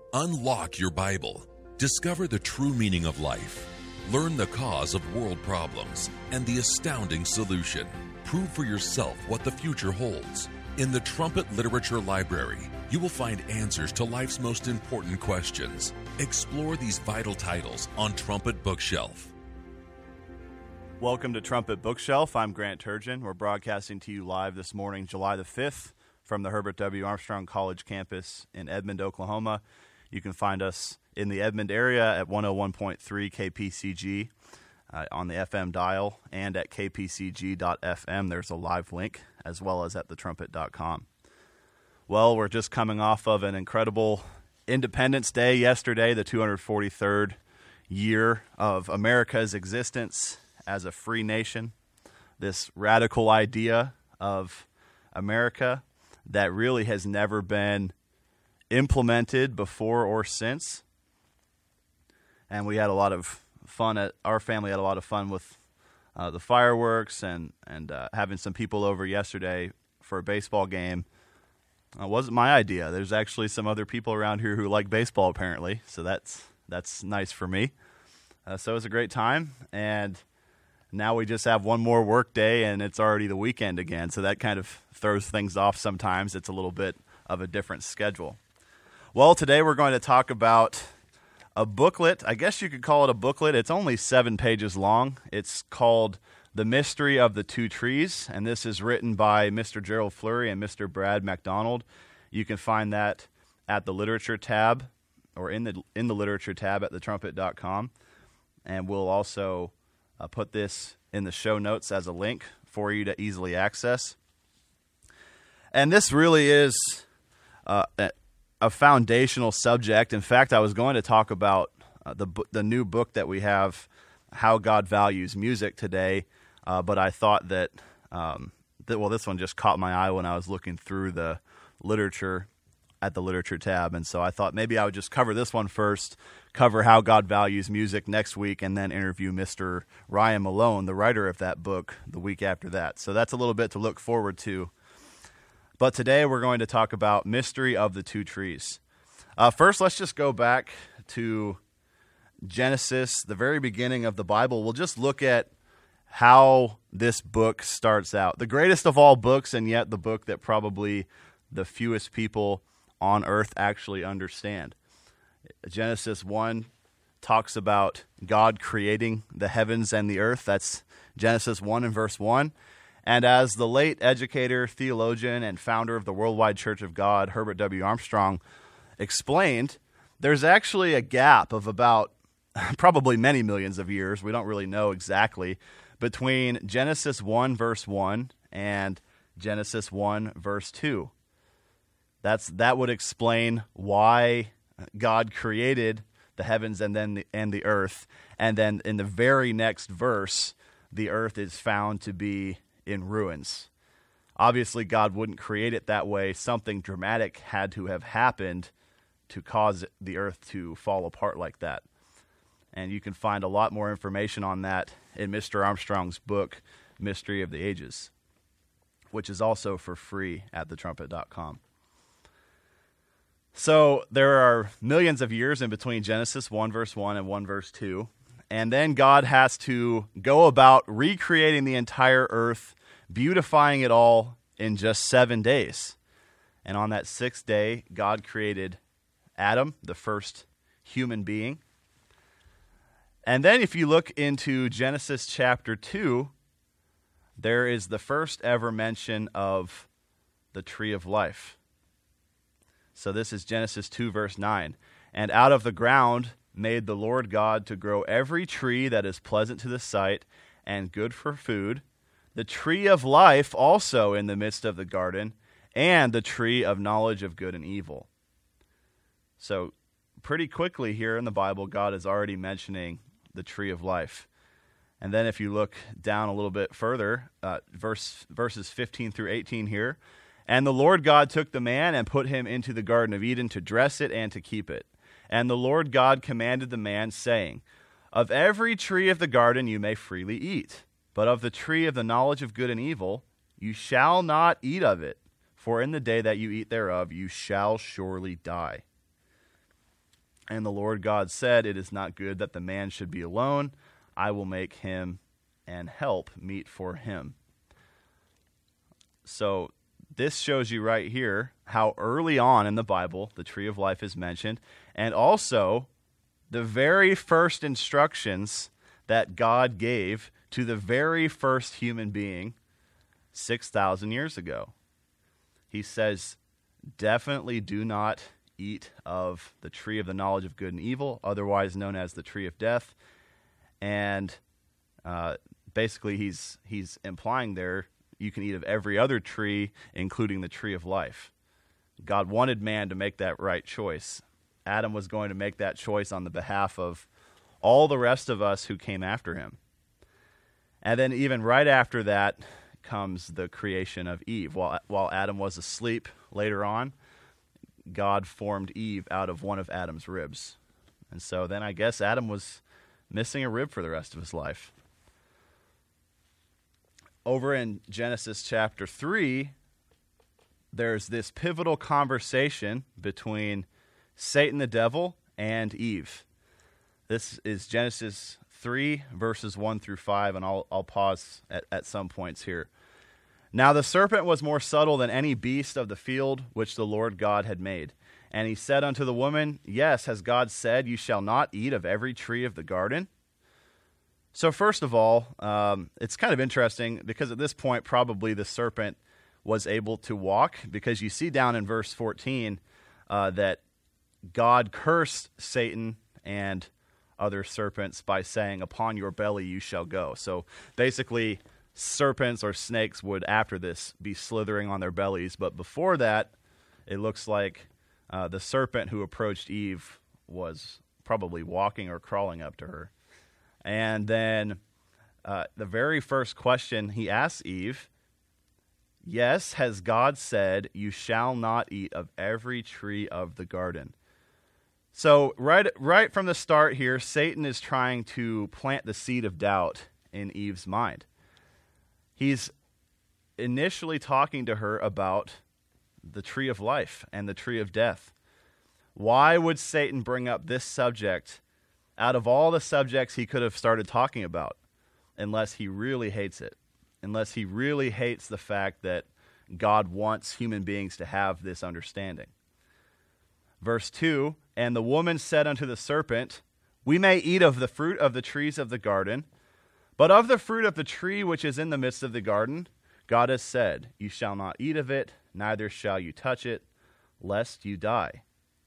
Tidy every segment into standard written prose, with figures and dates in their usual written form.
Unlock your Bible. Discover the true meaning of life. Learn the cause of world problems and the astounding solution. Prove for yourself what the future holds. In the Trumpet Literature Library, you will find answers to life's most important questions. Explore these vital titles on Trumpet Bookshelf. Welcome to Trumpet Bookshelf. I'm Grant Turgeon. We're broadcasting to you live this morning, July the 5th, from the Herbert W. Armstrong College campus in Edmond, Oklahoma. You can find us in the Edmond area at 101.3 KPCG on the FM dial and at kpcg.fm. There's a live link, as well as at thetrumpet.com. Well, we're just coming off of an incredible Independence Day yesterday, the 243rd year of America's existence as a free nation. This radical idea of America that really has never been implemented before or since. And we had a lot of fun. Our family had a lot of fun with the fireworks and having some people over yesterday for a baseball game. It wasn't my idea. There's actually some other people around here who like baseball, apparently. So that's nice for me. So it was a great time. And now we just have one more work day, and it's already the weekend again. So that kind of throws things off sometimes. It's a little bit of a different schedule. Well, today we're going to talk about a booklet. I guess you could call it a booklet. It's only 7 pages long. It's called The Mystery of the Two Trees, and this is written by Mr. Gerald Flurry and Mr. Brad MacDonald. You can find that at the literature tab, or in the literature tab at thetrumpet.com. And we'll also put this in the show notes as a link for you to easily access. And this really is a foundational subject. In fact, I was going to talk about the new book that we have, How God Values Music, today, but I thought that, this one just caught my eye when I was looking through the literature at the literature tab, and so I thought maybe I would just cover this one first, cover How God Values Music next week, and then interview Mr. Ryan Malone, the writer of that book, the week after that. So that's a little bit to look forward to. But today we're going to talk about Mystery of the Two Trees. First, let's just go back to Genesis, the very beginning of the Bible. We'll just look at how this book starts out. The greatest of all books, and yet the book that probably the fewest people on earth actually understand. Genesis 1 talks about God creating the heavens and the earth. That's Genesis 1 and verse 1. And as the late educator, theologian, and founder of the Worldwide Church of God, Herbert W. Armstrong, explained, there's actually a gap of about probably many millions of years, we don't really know exactly, between Genesis 1 verse 1 and Genesis 1 verse 2. That would explain why God created the heavens and the earth, and then in the very next verse, the earth is found to be in ruins. Obviously, God wouldn't create it that way. Something dramatic had to have happened to cause the earth to fall apart like that. And you can find a lot more information on that in Mr. Armstrong's book, Mystery of the Ages, which is also for free at thetrumpet.com. So there are millions of years in between Genesis 1 verse 1 and 1 verse 2. And then God has to go about recreating the entire earth, beautifying it all in just 7 days. And on that 6th day, God created Adam, the first human being. And then if you look into Genesis chapter 2, there is the first ever mention of the tree of life. So this is Genesis 2 verse 9. And out of the ground made the Lord God to grow every tree that is pleasant to the sight and good for food, the tree of life also in the midst of the garden, and the tree of knowledge of good and evil. So pretty quickly here in the Bible, God is already mentioning the tree of life. And then if you look down a little bit further, verses 15 through 18 here, and the Lord God took the man and put him into the Garden of Eden to dress it and to keep it. And the Lord God commanded the man, saying, Of every tree of the garden you may freely eat, but of the tree of the knowledge of good and evil you shall not eat of it, for in the day that you eat thereof you shall surely die. And the Lord God said, "It is not good that the man should be alone. I will make him and help meet for him." So this shows you right here how early on in the Bible the tree of life is mentioned, and also the very first instructions that God gave to the very first human being 6,000 years ago. He says, definitely do not eat of the tree of the knowledge of good and evil, otherwise known as the tree of death. And basically he's implying there you can eat of every other tree, including the tree of life. God wanted man to make that right choice. Adam was going to make that choice on the behalf of all the rest of us who came after him. And then even right after that comes the creation of Eve. While Adam was asleep later on, God formed Eve out of one of Adam's ribs. And so then I guess Adam was missing a rib for the rest of his life. Over in Genesis chapter 3, there's this pivotal conversation between Satan the devil and Eve. This is Genesis 3, verses 1 through 5, and I'll pause at some points here. Now the serpent was more subtle than any beast of the field which the Lord God had made. And he said unto the woman, Yes, has God said, you shall not eat of every tree of the garden? So first of all, it's kind of interesting because at this point probably the serpent was able to walk, because you see down in verse 14 that God cursed Satan and other serpents by saying, upon your belly you shall go. So basically serpents or snakes would after this be slithering on their bellies, but before that it looks like the serpent who approached Eve was probably walking or crawling up to her. And then the very first question he asks Eve, yes, has God said, you shall not eat of every tree of the garden? So right from the start here, Satan is trying to plant the seed of doubt in Eve's mind. He's initially talking to her about the tree of life and the tree of death. Why would Satan bring up this subject out of all the subjects he could have started talking about, unless he really hates it, unless he really hates the fact that God wants human beings to have this understanding? Verse 2, and the woman said unto the serpent, we may eat of the fruit of the trees of the garden, but of the fruit of the tree which is in the midst of the garden, God has said, you shall not eat of it, neither shall you touch it, lest you die.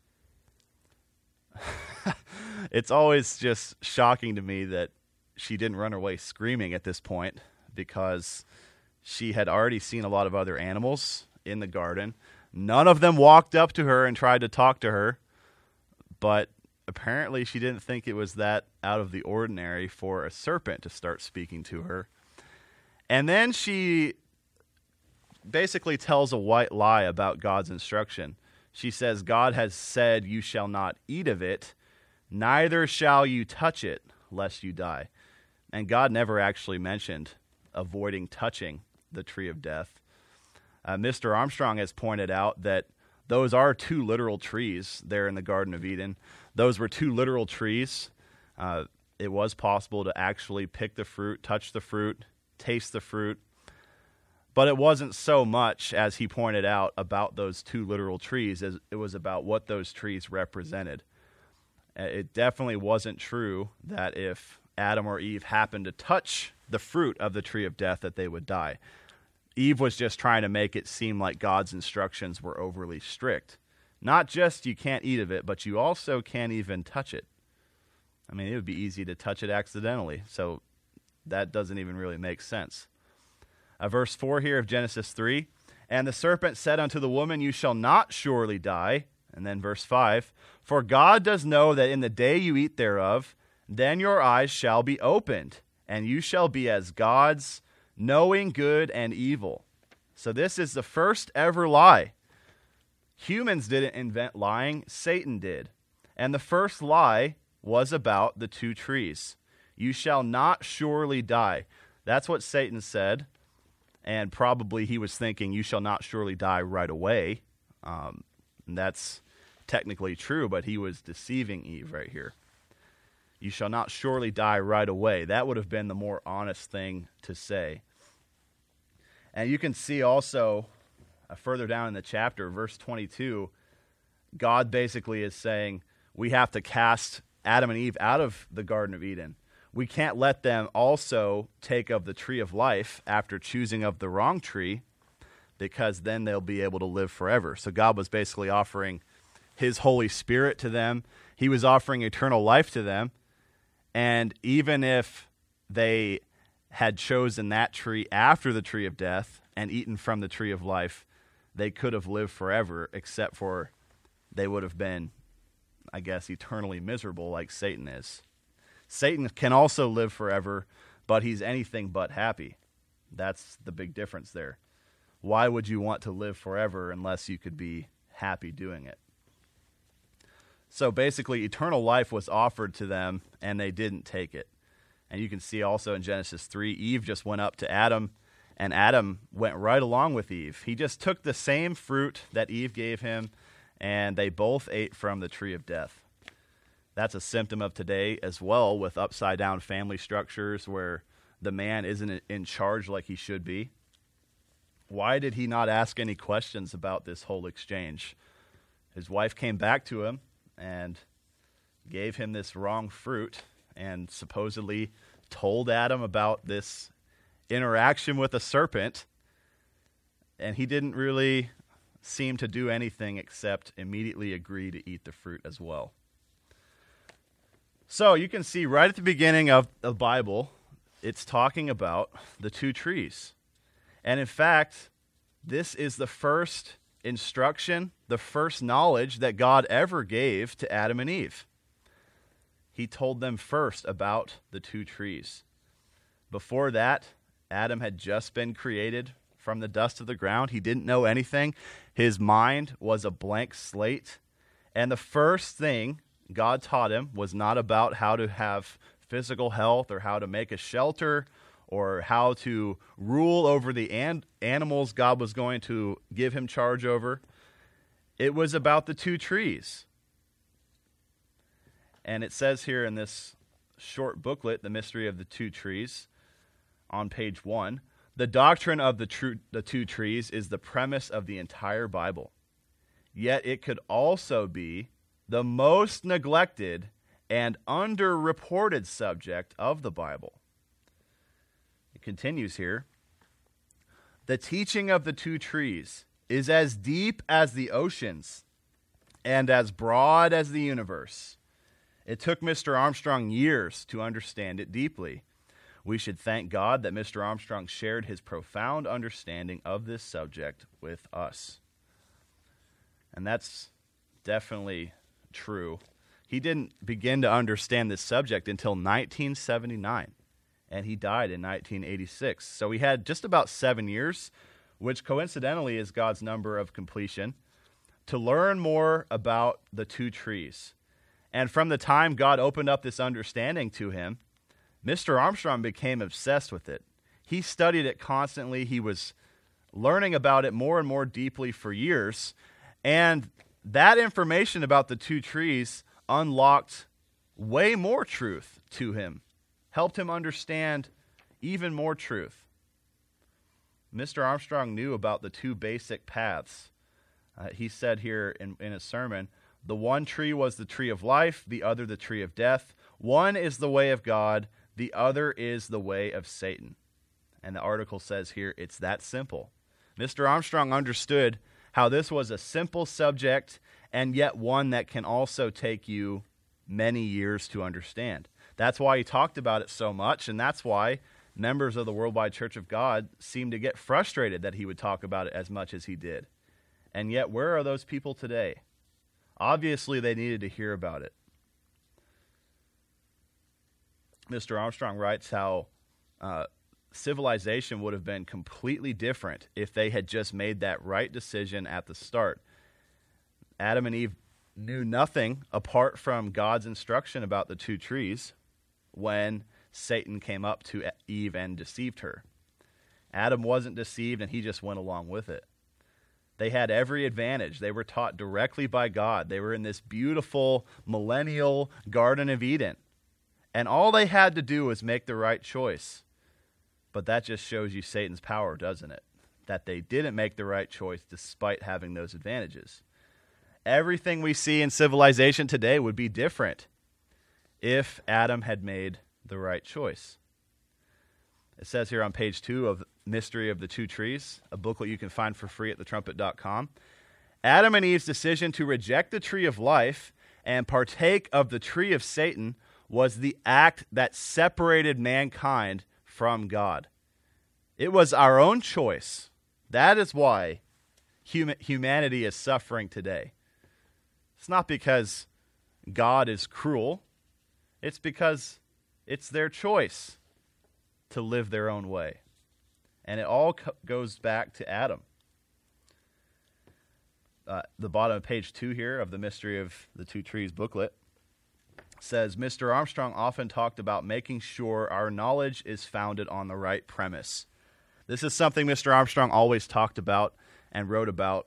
It's always just shocking to me that she didn't run away screaming at this point, because she had already seen a lot of other animals in the garden. None of them walked up to her and tried to talk to her, but apparently she didn't think it was that out of the ordinary for a serpent to start speaking to her. And then she basically tells a white lie about God's instruction. She says, God has said, you shall not eat of it, neither shall you touch it, lest you die. And God never actually mentioned avoiding touching the tree of death. Mr. Armstrong has pointed out that those are two literal trees there in the Garden of Eden. Those were two literal trees. It was possible to actually pick the fruit, touch the fruit, taste the fruit. But it wasn't so much, as he pointed out, about those two literal trees as it was about what those trees represented. It definitely wasn't true that if Adam or Eve happened to touch the fruit of the tree of death that they would die. Eve was just trying to make it seem like God's instructions were overly strict. Not just you can't eat of it, but you also can't even touch it. I mean, it would be easy to touch it accidentally, so that doesn't even really make sense. Verse 4 here of Genesis 3, and the serpent said unto the woman, you shall not surely die. And then verse 5, for God does know that in the day you eat thereof, then your eyes shall be opened, and you shall be as gods, knowing good and evil. So this is the first ever lie. Humans didn't invent lying, Satan did. And the first lie was about the two trees. You shall not surely die. That's what Satan said. And probably he was thinking, you shall not surely die right away. And that's technically true, but he was deceiving Eve right here. You shall not surely die right away. That would have been the more honest thing to say. And you can see also further down in the chapter, verse 22, God basically is saying we have to cast Adam and Eve out of the Garden of Eden. We can't let them also take of the tree of life after choosing of the wrong tree, because then they'll be able to live forever. So God was basically offering his Holy Spirit to them. He was offering eternal life to them. And even if they had chosen that tree after the tree of death and eaten from the tree of life, they could have lived forever, except for they would have been, I guess, eternally miserable like Satan is. Satan can also live forever, but he's anything but happy. That's the big difference there. Why would you want to live forever unless you could be happy doing it? So basically, eternal life was offered to them, and they didn't take it. And you can see also in Genesis 3, Eve just went up to Adam, and Adam went right along with Eve. He just took the same fruit that Eve gave him, and they both ate from the tree of death. That's a symptom of today as well, with upside-down family structures where the man isn't in charge like he should be. Why did he not ask any questions about this whole exchange? His wife came back to him and gave him this wrong fruit and supposedly told Adam about this interaction with a serpent, and he didn't really seem to do anything except immediately agree to eat the fruit as well. So you can see right at the beginning of the Bible, it's talking about the two trees. And in fact, this is the first instruction, the first knowledge that God ever gave to Adam and Eve. He told them first about the two trees. Before that, Adam had just been created from the dust of the ground. He didn't know anything. His mind was a blank slate. And the first thing God taught him was not about how to have physical health or how to make a shelter or how to rule over the animals God was going to give him charge over. It was about the two trees. And it says here in this short booklet, The Mystery of the Two Trees, on page 1, the doctrine of the two trees is the premise of the entire Bible. Yet it could also be the most neglected and underreported subject of the Bible. It continues here. The teaching of the two trees is as deep as the oceans and as broad as the universe. It took Mr. Armstrong years to understand it deeply. We should thank God that Mr. Armstrong shared his profound understanding of this subject with us. And that's definitely true. He didn't begin to understand this subject until 1979, and he died in 1986. So he had just about 7 years, which coincidentally is God's number of completion, to learn more about the two trees. And from the time God opened up this understanding to him, Mr. Armstrong became obsessed with it. He studied it constantly. He was learning about it more and more deeply for years. And that information about the two trees unlocked way more truth to him, helped him understand even more truth. Mr. Armstrong knew about the two basic paths. He said here in a sermon, the one tree was the tree of life, the other the tree of death. One is the way of God, the other is the way of Satan. And the article says here, it's that simple. Mr. Armstrong understood how this was a simple subject and yet one that can also take you many years to understand. That's why he talked about it so much, and that's why members of the Worldwide Church of God seemed to get frustrated that he would talk about it as much as he did. And yet, where are those people today? Obviously, they needed to hear about it. Mr. Armstrong writes how civilization would have been completely different if they had just made that right decision at the start. Adam and Eve knew nothing apart from God's instruction about the two trees when Satan came up to Eve and deceived her. Adam wasn't deceived, and he just went along with it. They had every advantage. They were taught directly by God. They were in this beautiful millennial Garden of Eden. And all they had to do was make the right choice. But that just shows you Satan's power, doesn't it? That they didn't make the right choice despite having those advantages. Everything we see in civilization today would be different if Adam had made the right choice. It says here on page 2 of Mystery of the Two Trees, a booklet you can find for free at thetrumpet.com. Adam and Eve's decision to reject the tree of life and partake of the tree of Satan was the act that separated mankind from God. It was our own choice. That is why humanity is suffering today. It's not because God is cruel. It's because it's their choice to live their own way. And it all goes back to Adam. The bottom of page 2 here of the Mystery of the Two Trees booklet says, Mr. Armstrong often talked about making sure our knowledge is founded on the right premise. This is something Mr. Armstrong always talked about and wrote about.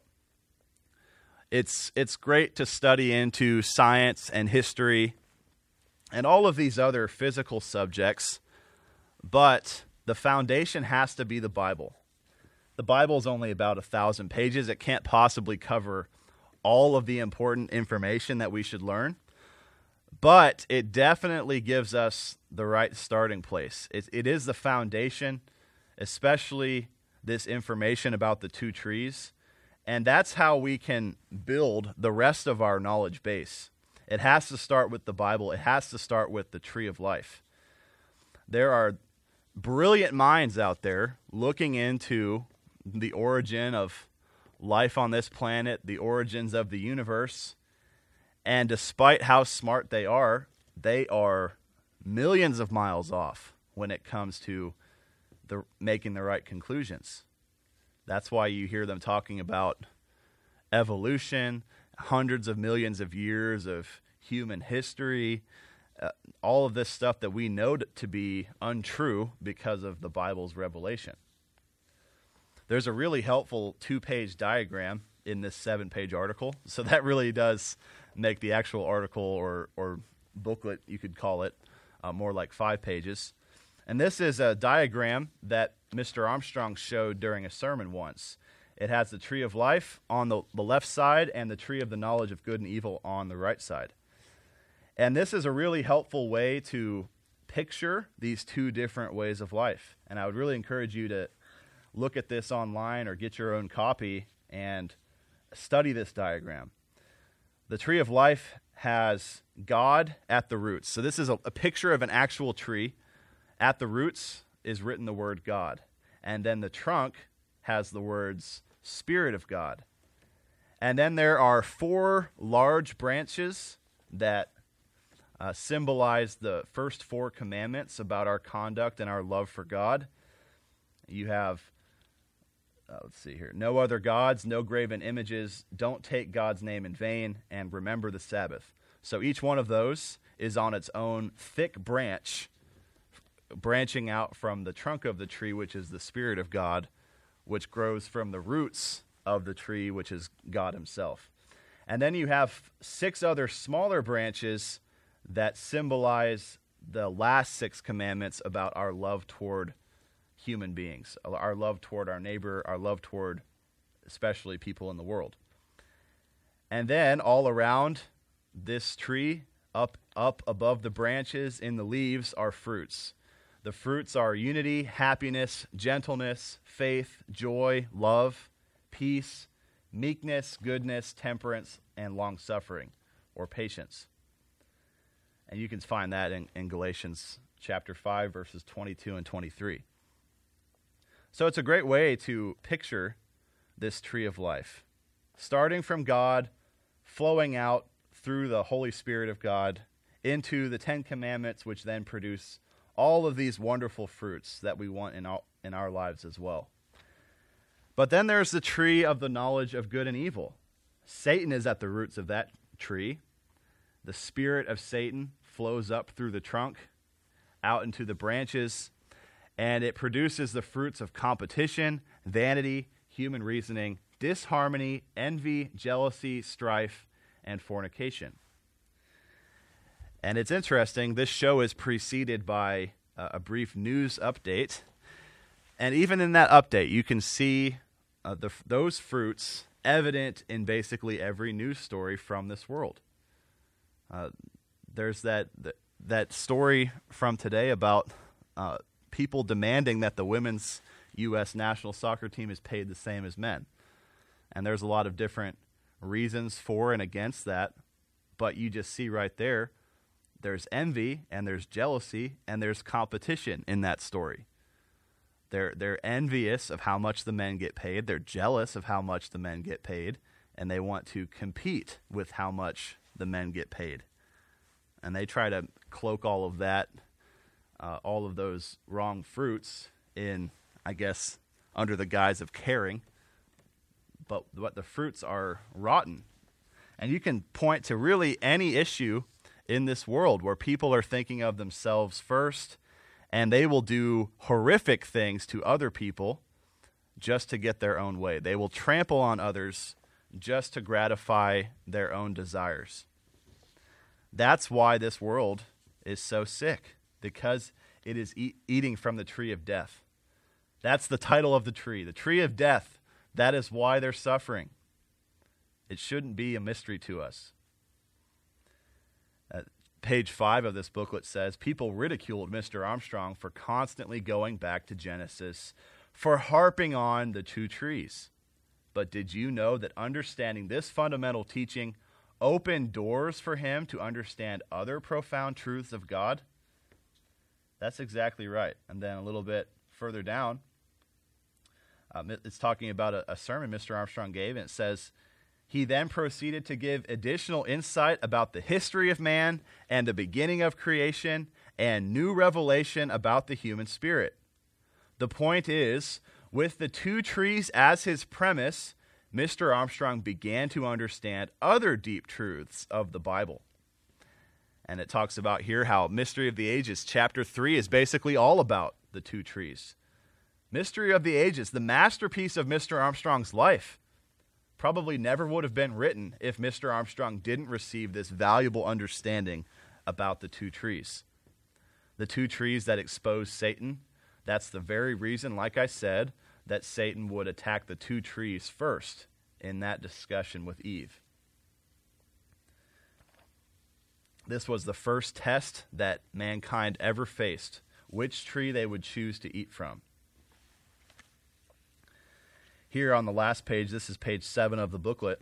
It's great to study into science and history and all of these other physical subjects, but the foundation has to be the Bible. The Bible is only about 1,000 pages. It can't possibly cover all of the important information that we should learn, but it definitely gives us the right starting place. It is the foundation, especially this information about the two trees, and that's how we can build the rest of our knowledge base. It has to start with the Bible. It has to start with the tree of life. There are brilliant minds out there looking into the origin of life on this planet, the origins of the universe, and despite how smart they are millions of miles off when it comes to making the right conclusions. That's why you hear them talking about evolution, hundreds of millions of years of human history, all of this stuff that we know to be untrue because of the Bible's revelation. There's a really helpful 2-page diagram in this 7-page article, so that really does make the actual article or booklet, you could call it, more like 5 pages. And this is a diagram that Mr. Armstrong showed during a sermon once. It has the tree of life on the left side and the tree of the knowledge of good and evil on the right side. And this is a really helpful way to picture these two different ways of life. And I would really encourage you to look at this online or get your own copy and study this diagram. The tree of life has God at the roots. So this is a picture of an actual tree. At the roots is written the word God. And then the trunk has the words Spirit of God. And then there are 4 large branches that symbolize the first 4 commandments about our conduct and our love for God. You have, let's see here, no other gods, no graven images, don't take God's name in vain, and remember the Sabbath. So each one of those is on its own thick branch, branching out from the trunk of the tree, which is the Spirit of God, which grows from the roots of the tree, which is God himself. And then you have 6 other smaller branches that symbolize the last 6 commandments about our love toward human beings, our love toward our neighbor, our love toward especially people in the world. And then all around this tree, up above the branches in the leaves, are fruits. The fruits are unity, happiness, gentleness, faith, joy, love, peace, meekness, goodness, temperance, and long-suffering, or patience. And you can find that in Galatians chapter 5, verses 22 and 23. So it's a great way to picture this tree of life, starting from God, flowing out through the Holy Spirit of God into the 10 Commandments, which then produce all of these wonderful fruits that we want in our lives as well. But then there's the tree of the knowledge of good and evil. Satan is at the roots of that tree. The spirit of Satan flows up through the trunk, out into the branches, and it produces the fruits of competition, vanity, human reasoning, disharmony, envy, jealousy, strife, and fornication. And it's interesting, this show is preceded by a brief news update. And even in that update, you can see those fruits evident in basically every news story from this world. There's that story from today about people demanding that the women's U.S. national soccer team is paid the same as men. And there's a lot of different reasons for and against that. But you just see right there, there's envy and there's jealousy and there's competition in that story. They're envious of how much the men get paid. They're jealous of how much the men get paid. And they want to compete with how much the men get paid. And they try to cloak all of that, all of those wrong fruits in, I guess, under the guise of caring. But the fruits are rotten. And you can point to really any issue in this world where people are thinking of themselves first, and they will do horrific things to other people just to get their own way. They will trample on others just to gratify their own desires. That's why this world is so sick, because it is eating from the tree of death. That's the title of the tree of death. That is why they're suffering. It shouldn't be a mystery to us. Page 5 of this booklet says, people ridiculed Mr. Armstrong for constantly going back to Genesis, for harping on the two trees. But did you know that understanding this fundamental teaching opened doors for him to understand other profound truths of God? That's exactly right. And then a little bit further down, it's talking about a sermon Mr. Armstrong gave, and it says, he then proceeded to give additional insight about the history of man and the beginning of creation and new revelation about the human spirit. The point is, with the two trees as his premise, Mr. Armstrong began to understand other deep truths of the Bible. And it talks about here how Mystery of the Ages, chapter 3, is basically all about the two trees. Mystery of the Ages, the masterpiece of Mr. Armstrong's life, probably never would have been written if Mr. Armstrong didn't receive this valuable understanding about the two trees. The two trees that expose Satan, that's the very reason, like I said, that Satan would attack the two trees first in that discussion with Eve. This was the first test that mankind ever faced, which tree they would choose to eat from. Here on the last page, this is page 7 of the booklet,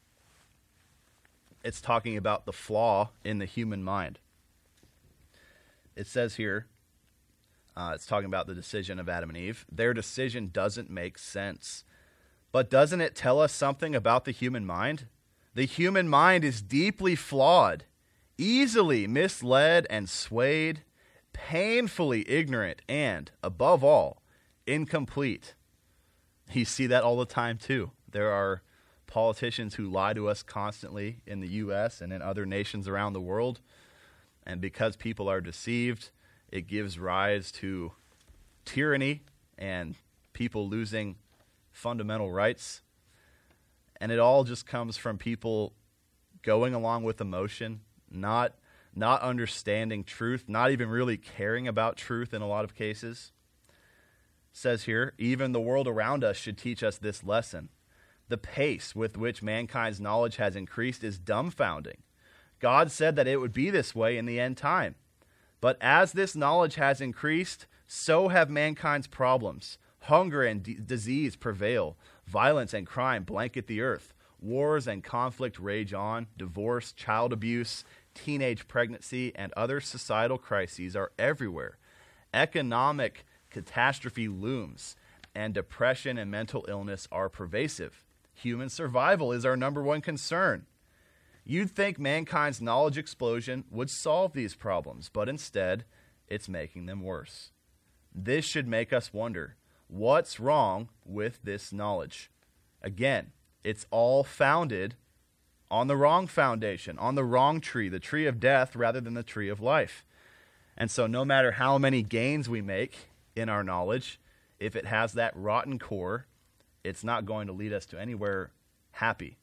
it's talking about the flaw in the human mind. It says here, it's talking about the decision of Adam and Eve. Their decision doesn't make sense. But doesn't it tell us something about the human mind? The human mind is deeply flawed, easily misled and swayed, painfully ignorant, and, above all, incomplete. You see that all the time, too. There are politicians who lie to us constantly in the U.S. and in other nations around the world. And because people are deceived, it gives rise to tyranny and people losing fundamental rights. And it all just comes from people going along with emotion, not understanding truth, not even really caring about truth in a lot of cases. Says here, even the world around us should teach us this lesson. The pace with which mankind's knowledge has increased is dumbfounding. God said that it would be this way in the end time. But as this knowledge has increased, so have mankind's problems. Hunger and disease prevail. Violence and crime blanket the earth. Wars and conflict rage on. Divorce, child abuse, teenage pregnancy, and other societal crises are everywhere. Economic catastrophe looms, and depression and mental illness are pervasive. Human survival is our number one concern. You'd think mankind's knowledge explosion would solve these problems, but instead, it's making them worse. This should make us wonder, what's wrong with this knowledge? Again, it's all founded on the wrong foundation, on the wrong tree, the tree of death rather than the tree of life. And so no matter how many gains we make in our knowledge, if it has that rotten core, it's not going to lead us to anywhere happy.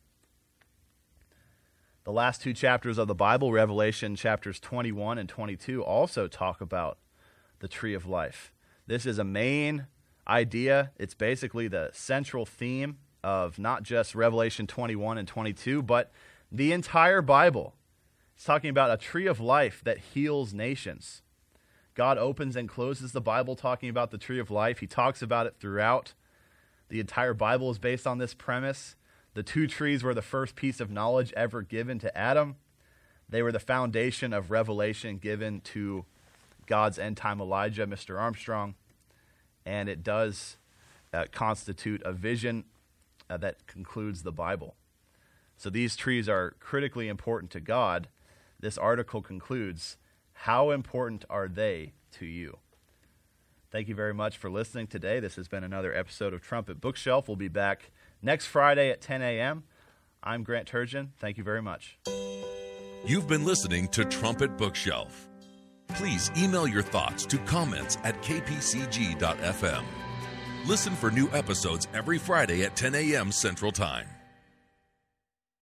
The last two chapters of the Bible, Revelation chapters 21 and 22, also talk about the tree of life. This is a main idea. It's basically the central theme of not just Revelation 21 and 22, but the entire Bible. It's talking about a tree of life that heals nations. God opens and closes the Bible talking about the tree of life. He talks about it throughout. The entire Bible is based on this premise. The two trees were the first piece of knowledge ever given to Adam. They were the foundation of revelation given to God's end-time Elijah, Mr. Armstrong. And it does constitute a vision that concludes the Bible. So these trees are critically important to God. This article concludes, how important are they to you? Thank you very much for listening today. This has been another episode of Trumpet Bookshelf. We'll be back next Friday at 10 a.m. I'm Grant Turgeon. Thank you very much. You've been listening to Trumpet Bookshelf. Please email your thoughts to comments@kpcg.fm. Listen for new episodes every Friday at 10 a.m. Central Time.